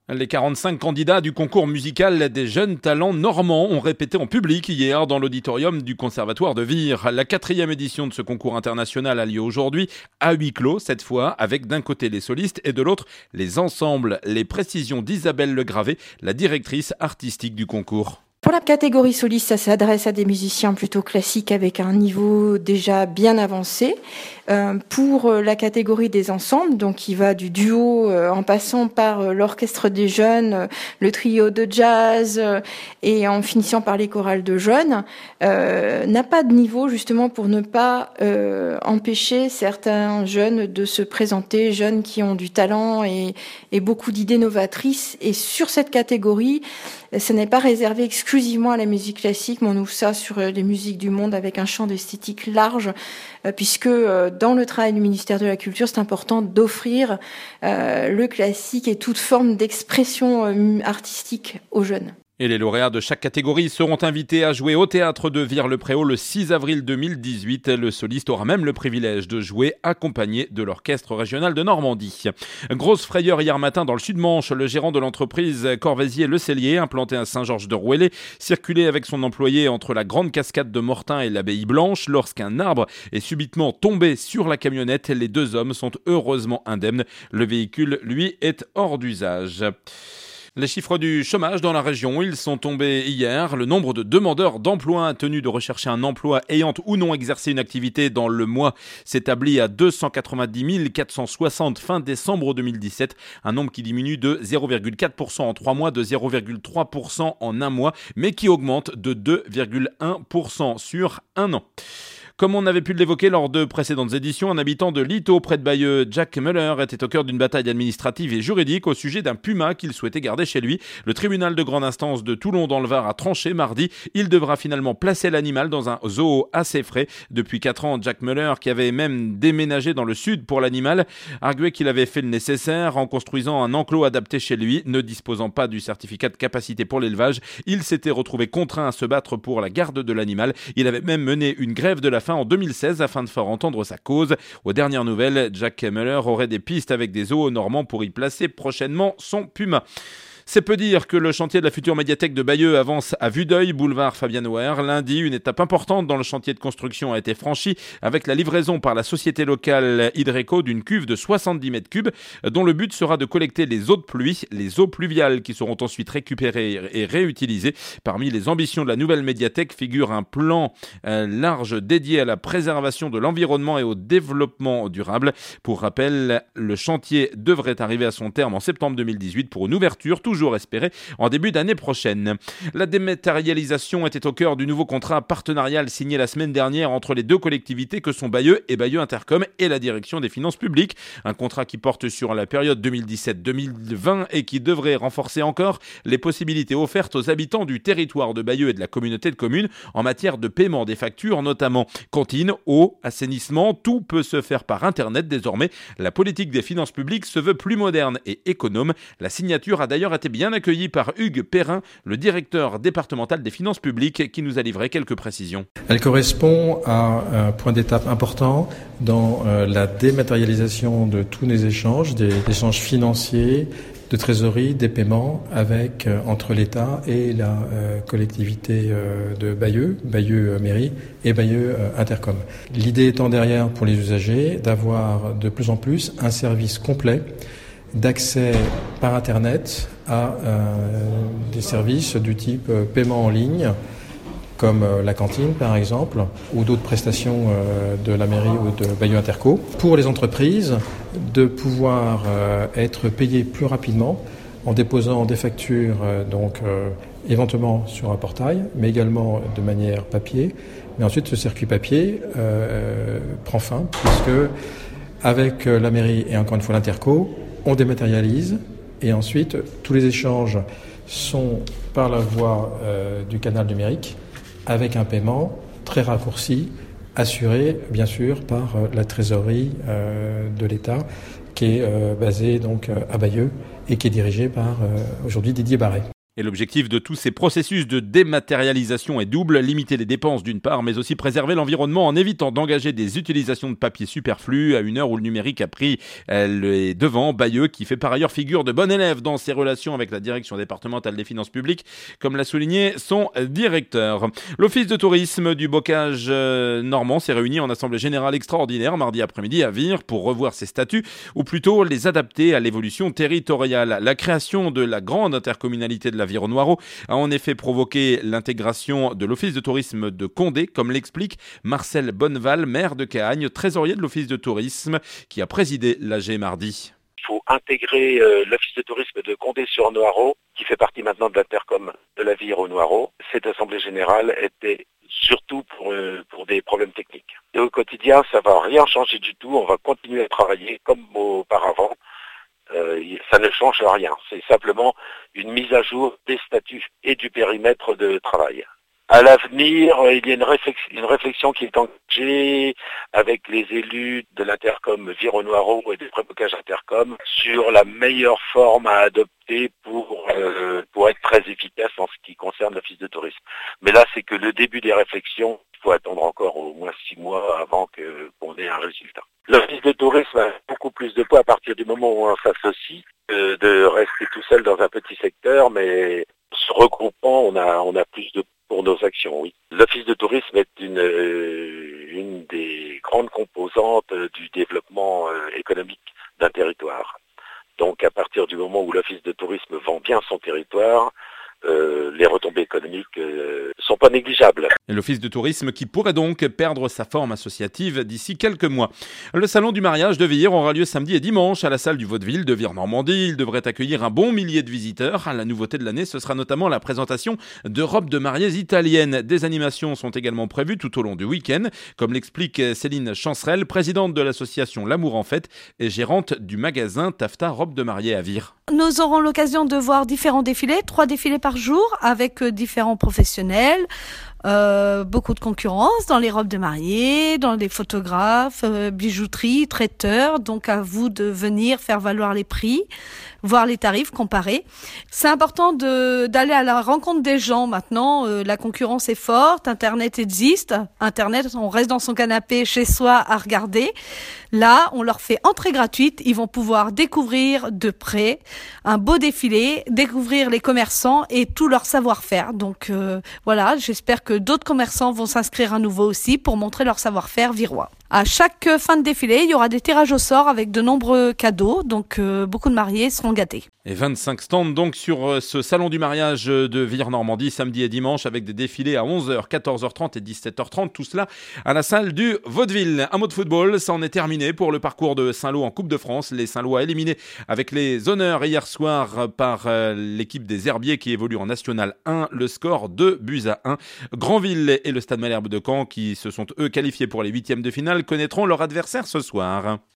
Les 45 candidats du concours musical des jeunes talents normands ont répété en public hier dans l'auditorium du Conservatoire de Vire. La 4e édition de ce concours international a lieu aujourd'hui à huis clos, cette fois avec d'un côté les solistes et de l'autre les ensembles. Les précisions d'Isabelle Legravé, la directrice artistique du concours. Pour la catégorie soliste, ça s'adresse à des musiciens plutôt classiques avec un niveau déjà bien avancé. Pour la catégorie des ensembles, donc qui va du duo en passant par l'orchestre des jeunes, le trio de jazz et en finissant par les chorales de jeunes, n'a pas de niveau justement pour ne pas empêcher certains jeunes de se présenter, jeunes qui ont du talent et beaucoup d'idées novatrices. Et sur cette catégorie, ce n'est pas réservé exclusivement à la musique classique, mais on ouvre ça sur les musiques du monde avec un champ d'esthétique large, puisque dans le travail du ministère de la Culture, c'est important d'offrir le classique et toute forme d'expression artistique aux jeunes. Et les lauréats de chaque catégorie seront invités à jouer au théâtre de Vire-le-Préau le 6 avril 2018. Le soliste aura même le privilège de jouer accompagné de l'Orchestre régional de Normandie. Grosse frayeur hier matin dans le Sud-Manche. Le gérant de l'entreprise Corvaisier-Le Cellier, implanté à Saint-Georges-de-Rouellé, circulait avec son employé entre la Grande Cascade de Mortain et l'Abbaye Blanche lorsqu'un arbre est subitement tombé sur la camionnette. Les deux hommes sont heureusement indemnes. Le véhicule, lui, est hors d'usage. Les chiffres du chômage dans la région, ils sont tombés hier. Le nombre de demandeurs d'emploi tenus de rechercher un emploi ayant ou non exercé une activité dans le mois s'établit à 290 460 fin décembre 2017. Un nombre qui diminue de 0,4% en 3 mois, de 0,3% en un mois, mais qui augmente de 2,1% sur un an. Comme on avait pu l'évoquer lors de précédentes éditions, un habitant de Lito, près de Bayeux, Jack Muller, était au cœur d'une bataille administrative et juridique au sujet d'un puma qu'il souhaitait garder chez lui. Le tribunal de grande instance de Toulon dans le Var a tranché mardi. Il devra finalement placer l'animal dans un zoo à ses frais. Depuis 4 ans, Jack Muller, qui avait même déménagé dans le sud pour l'animal, arguait qu'il avait fait le nécessaire en construisant un enclos adapté chez lui. Ne disposant pas du certificat de capacité pour l'élevage, il s'était retrouvé contraint à se battre pour la garde de l'animal. Il avait même mené une grève de la faim en 2016 afin de faire entendre sa cause. Aux dernières nouvelles, Jack Muller aurait des pistes avec des zoos normands pour y placer prochainement son puma. C'est peu dire que le chantier de la future médiathèque de Bayeux avance à vue d'œil, boulevard Fabien Houer. Lundi, une étape importante dans le chantier de construction a été franchie avec la livraison par la société locale Hydreco d'une cuve de 70 mètres cubes dont le but sera de collecter les eaux de pluie, les eaux pluviales qui seront ensuite récupérées et réutilisées. Parmi les ambitions de la nouvelle médiathèque figure un plan large dédié à la préservation de l'environnement et au développement durable. Pour rappel, le chantier devrait arriver à son terme en septembre 2018 pour une ouverture toujours espérée en début d'année prochaine. La dématérialisation était au cœur du nouveau contrat partenarial signé la semaine dernière entre les deux collectivités que sont Bayeux et Bayeux Intercom et la direction des finances publiques. Un contrat qui porte sur la période 2017-2020 et qui devrait renforcer encore les possibilités offertes aux habitants du territoire de Bayeux et de la communauté de communes en matière de paiement des factures, notamment cantine, eau, assainissement. Tout peut se faire par Internet désormais. La politique des finances publiques se veut plus moderne et économe. La signature a d'ailleurs été bien accueilli par Hugues Perrin, le directeur départemental des finances publiques, qui nous a livré quelques précisions. Elle correspond à un point d'étape important dans la dématérialisation de tous les échanges, des échanges financiers, de trésorerie, des paiements entre l'État et la collectivité de Bayeux Mairie et Bayeux Intercom. L'idée étant derrière pour les usagers d'avoir de plus en plus un service complet d'accès par Internet à des services du type paiement en ligne, comme la cantine par exemple, ou d'autres prestations de la mairie ou de Bayeux Interco. Pour les entreprises, de pouvoir être payées plus rapidement en déposant des factures éventuellement sur un portail, mais également de manière papier. Mais ensuite, ce circuit papier prend fin, puisque avec la mairie et encore une fois l'Interco, on dématérialise et ensuite tous les échanges sont par la voie du canal numérique avec un paiement très raccourci, assuré bien sûr par la trésorerie de l'État qui est basée donc à Bayeux et qui est dirigée par aujourd'hui Didier Barret. Et l'objectif de tous ces processus de dématérialisation est double, limiter les dépenses d'une part, mais aussi préserver l'environnement en évitant d'engager des utilisations de papier superflues à une heure où le numérique a pris les devants. Bayeux, qui fait par ailleurs figure de bon élève dans ses relations avec la direction départementale des finances publiques, comme l'a souligné son directeur. L'Office de tourisme du Bocage normand s'est réuni en assemblée générale extraordinaire mardi après-midi à Vire pour revoir ses statuts, ou plutôt les adapter à l'évolution territoriale. La création de la grande intercommunalité de la Vire-au-Noireau a en effet provoqué l'intégration de l'Office de tourisme de Condé, comme l'explique Marcel Bonneval, maire de Cahagnes, trésorier de l'Office de tourisme, qui a présidé l'AG mardi. Il faut intégrer l'Office de tourisme de Condé-sur-Noireau, qui fait partie maintenant de l'Intercom de la Vire-au-Noireau. Cette assemblée générale était surtout pour des problèmes techniques. Et au quotidien, ça va rien changer du tout. On va continuer à travailler comme auparavant. Ça ne change rien. C'est simplement une mise à jour des statuts et du périmètre de travail. À l'avenir, il y a une réflexion qui est engagée avec les élus de l'Intercom Vire-au-Noireau et des prébocages Intercom sur la meilleure forme à adopter pour être très efficace en ce qui concerne l'Office de tourisme. Mais là, c'est que le début des réflexions. Il faut attendre encore au moins 6 mois avant qu'on ait un résultat. L'Office de tourisme a beaucoup plus de poids à partir du moment où on s'associe, de rester tout seul dans un petit secteur, mais se regroupant, on a plus de pour nos actions, oui. L'Office de tourisme est une des grandes composantes du développement économique d'un territoire. Donc à partir du moment où l'Office de tourisme vend bien son territoire, les retombées économiques sont pas négligeables. Et l'Office de tourisme qui pourrait donc perdre sa forme associative d'ici quelques mois. Le salon du mariage de Vire aura lieu samedi et dimanche à la salle du Vaudeville de Vire-Normandie. Il devrait accueillir un bon millier de visiteurs. La nouveauté de l'année, ce sera notamment la présentation de robes de mariée italiennes. Des animations sont également prévues tout au long du week-end, comme l'explique Céline Chancerelle, présidente de l'association L'Amour en Fête et gérante du magasin Tafta Robes de mariée à Vire. Nous aurons l'occasion de voir différents défilés, 3 défilés par jour avec différents professionnels. Beaucoup de concurrence dans les robes de mariée, dans les photographes, bijouterie, traiteurs. Donc à vous de venir faire valoir les prix, voir les tarifs, comparer. C'est important d'aller à la rencontre des gens maintenant. La concurrence est forte, Internet existe. Internet, on reste dans son canapé chez soi à regarder. Là, on leur fait entrée gratuite. Ils vont pouvoir découvrir de près un beau défilé, découvrir les commerçants et tout leur savoir-faire. Donc voilà, j'espère que d'autres commerçants vont s'inscrire à nouveau aussi pour montrer leur savoir-faire virois. À chaque fin de défilé, il y aura des tirages au sort avec de nombreux cadeaux, donc beaucoup de mariés seront gâtés. Et 25 stands donc sur ce salon du mariage de Vire-Normandie samedi et dimanche avec des défilés à 11h, 14h30 et 17h30, tout cela à la salle du Vaudeville. Un mot de football, ça en est terminé pour le parcours de Saint-Lô en Coupe de France. Les Saint-Lois éliminés avec les honneurs hier soir par l'équipe des Herbiers qui évolue en National 1, le score 2-1. Grandville et le Stade Malherbe de Caen qui se sont eux qualifiés pour les 8e de finale connaîtront leur adversaire ce soir.